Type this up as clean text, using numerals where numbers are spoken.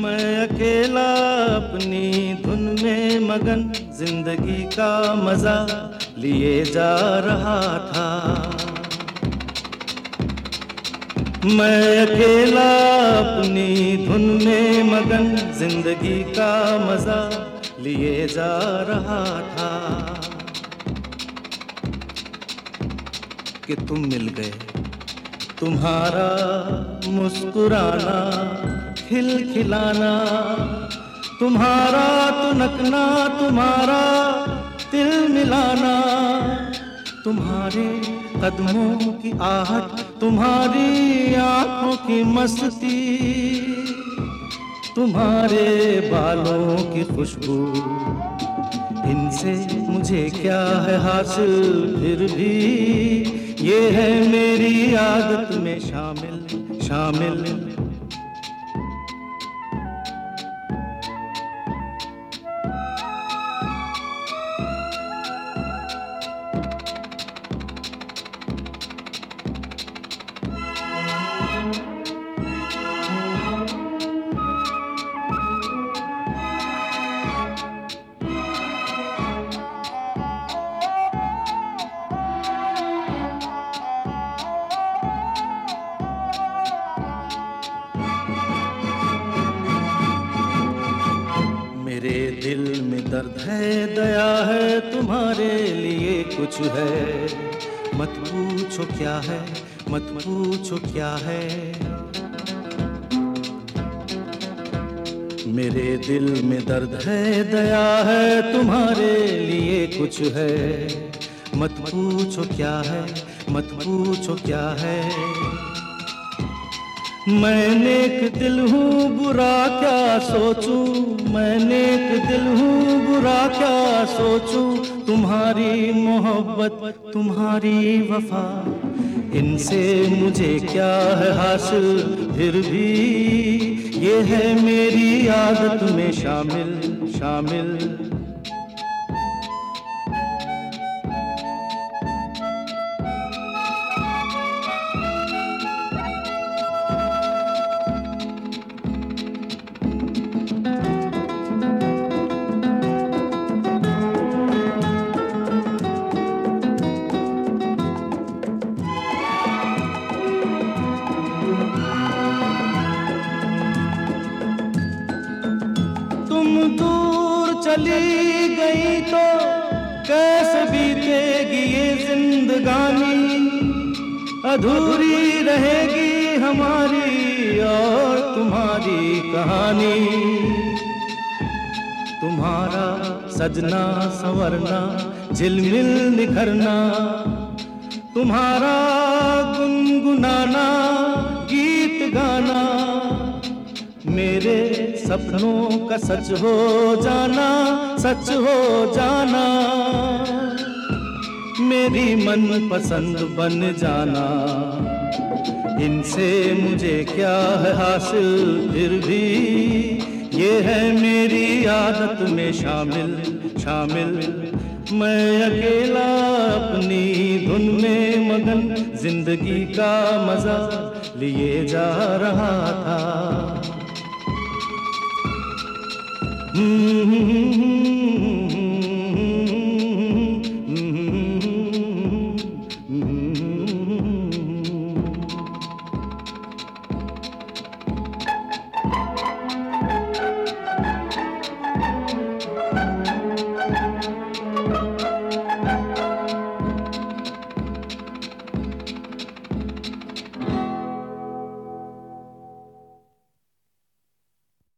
मैं अकेला अपनी धुन में मगन जिंदगी का मजा लिए जा रहा था। मैं अकेला अपनी धुन में मगन जिंदगी का मजा लिए जा रहा था कि तुम मिल गए। तुम्हारा मुस्कुराना, खिलखिलाना, तुम्हारा तुनकना, तुम्हारा तिल मिलाना, तुम्हारे कदमों की आहट, तुम्हारी आंखों की मस्ती, तुम्हारे बालों की खुशबू, इनसे मुझे क्या है हासिल, फिर भी ये है मेरी आदत में शामिल शामिल। मेरे दिल में दर्द है, दया है, तुम्हारे लिए कुछ है। मत पूछो क्या है, मत पूछो क्या है। मेरे दिल में दर्द है, दया है, तुम्हारे लिए कुछ है। मत पूछो क्या है, मत पूछो क्या है। मैं नेक दिल हूँ, बुरा क्या सोचूं, मैं नेक दिल हूँ, बुरा क्या सोचूं। तुम्हारी मोहब्बत, तुम्हारी वफा, इनसे मुझे क्या है हासिल, फिर भी ये है मेरी आदत में शामिल शामिल। दूर चली गई तो कैसे बीतेगी ये जिंदगानी, अधूरी रहेगी हमारी और तुम्हारी कहानी। तुम्हारा सजना संवरना, झिलमिल निखरना, तुम्हारा गुनगुनाना, गीत गाना, मेरे सपनों का सच हो जाना, सच हो जाना, मेरी मन पसंद बन जाना। इनसे मुझे क्या है हासिल, फिर भी ये है मेरी आदत में शामिल शामिल। मैं अकेला अपनी धुन में मगन जिंदगी का मजा लिए जा रहा था।